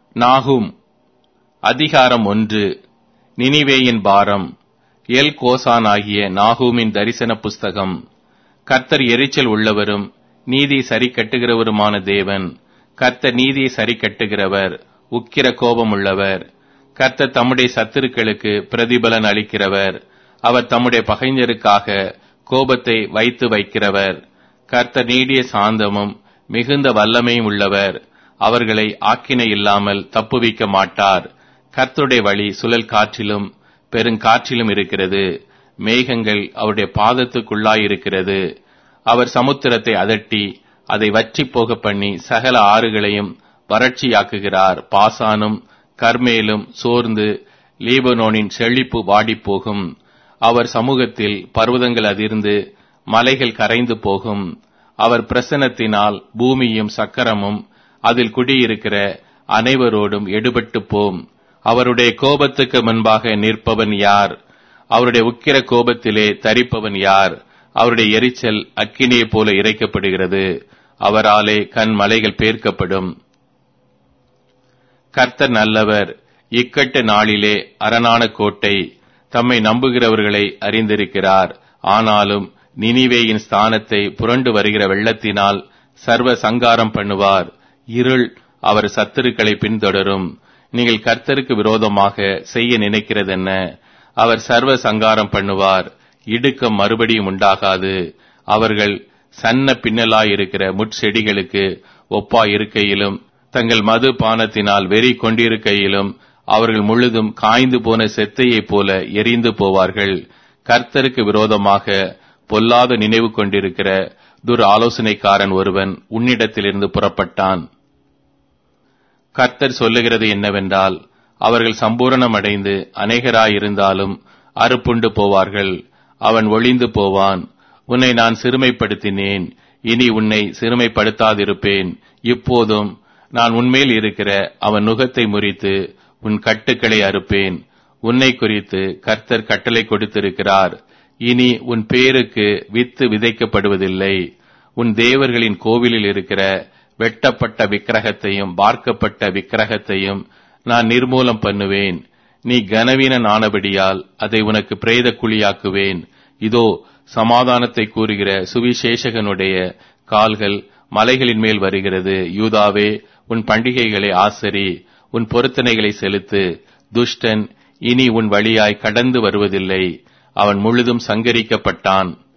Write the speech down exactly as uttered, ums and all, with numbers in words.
நாகும். அதிகாரம் ஒன்று. நினிவேயின் பாரம். எல் கோசான் ஆகிய நாகூமின் தரிசன புஸ்தகம். கர்த்தர் எரிச்சல் உள்ளவரும் நீதி சரி கட்டுகிறவருமான தேவன். கர்த்தர் நீதியை சரி கட்டுகிறவர், உக்கிர கோபம் உள்ளவர். கர்த்தர் தம்முடைய சத்துருக்களுக்கு பிரதிபலன் அளிக்கிறவர். அவர் தம்முடைய பகைஞருக்காக கோபத்தை வைத்து வைக்கிறவர். கர்த்தர் நீடிய சாந்தமும் மிகுந்த வல்லமையும் உள்ளவர். அவர்களை ஆக்கினை இல்லாமல் தப்புவிக்க மாட்டார். கர்த்தருடைய வழி சுழல் காற்றிலும் பெருங்காற்றிலும் இருக்கிறது. மேகங்கள் அவருடைய பாதத்துக்குள்ளாயிருக்கிறது. அவர் சமுத்திரத்தை அதட்டி அதை வற்றி போக பண்ணி சகல ஆறுகளையும் வறட்சியாக்குகிறார். பாசானும் கர்மேலும் சோர்ந்து லீபனோனின் செழிப்பு வாடிப்போகும். அவர் சமூகத்தில் பர்வதங்கள் அதிர்ந்து மலைகள் கரைந்து போகும். அவர் பிரசன்னத்தினால் பூமியும் சக்கரமும் அதில் குடியிருக்கிற அனைவரோடும் எடுபட்டு போம். அவருடைய கோபத்துக்கு முன்பாக நிற்பவன் யார்? அவருடைய உக்கிர கோபத்திலே தரிப்பவன் யார்? அவருடைய எரிச்சல் அக்கினியைப் போல இறைக்கப்படுகிறது. அவராலே கண் மலைகள் பேர்க்கப்படும். கர்த்தர் நல்லவர். இக்கட்டு நாளிலே அரணான கோட்டை. தம்மை நம்புகிறவர்களை அறிந்திருக்கிறார். ஆனாலும் நினிவேயின் ஸ்தானத்தை புரண்டு வருகிற வெள்ளத்தினால் சர்வ சங்காரம் பண்ணுவார். இருள் அவர் சத்துருக்களை பின்தொடரும். நீங்கள் கர்த்தருக்கு விரோதமாக செய்ய நினைக்கிறதென்ன? அவர் சர்வ சங்காரம் பண்ணுவார். இடுக்கம் மறுபடியும் உண்டாகாது. அவர்கள் சன்ன பின்னலாயிருக்கிற முட்செடிகளுக்கு ஒப்பாயிருக்கையிலும் தங்கள் மது பானத்தினால் வெறி கொண்டிருக்கையிலும் அவர்கள் முழுதும் காய்ந்து போன செத்தையைப் போல எரிந்து போவார்கள். கர்த்தருக்கு விரோதமாக பொல்லாத நினைவு கொண்டிருக்கிற துர் ஆலோசனைக்காரன் ஒருவன் உன்னிடத்திலிருந்து புறப்பட்டான். கர்த்தர் சொல்லுகிறது என்னவென்றால், அவர்கள் சம்பூரணமடைந்து அநேகராயிருந்தாலும் அறுப்புண்டு போவார்கள். அவன் ஒளிந்து போவான். உன்னை நான் சிறுமைப்படுத்தினேன், இனி உன்னை சிறுமைப்படுத்தாதிருப்பேன். இப்போதும் நான் உன்மேல் இருக்கிற அவன் நுகத்தை முறித்து உன் கட்டுக்களை அறுப்பேன். உன்னை குறித்து கர்த்தர் கட்டளை கொடுத்திருக்கிறார். இனி உன் பேருக்கு வித்து விதைக்கப்படுவதில்லை. உன் தேவர்களின் கோவிலில் இருக்கிற வெட்டப்பட்ட விக்கிரகத்தையும் பார்க்கப்பட்ட விக்கிரகத்தையும் நான் நிர்மூலம் பண்ணுவேன். நீ கனவீனன் ஆனபடியால் அதை உனக்கு பிரேத குழியாக்குவேன். இதோ சமாதானத்தை கூறுகிற சுவிசேஷகனுடைய கால்கள் மலைகளின் மேல் வருகிறது. யூதாவே, உன் பண்டிகைகளை ஆசரி, உன் பொருத்தனைகளை செலுத்து. துஷ்டன் இனி உன் வழியாய் கடந்து வருவதில்லை. அவன் முழுதும் சங்கரிக்கப்பட்டான்.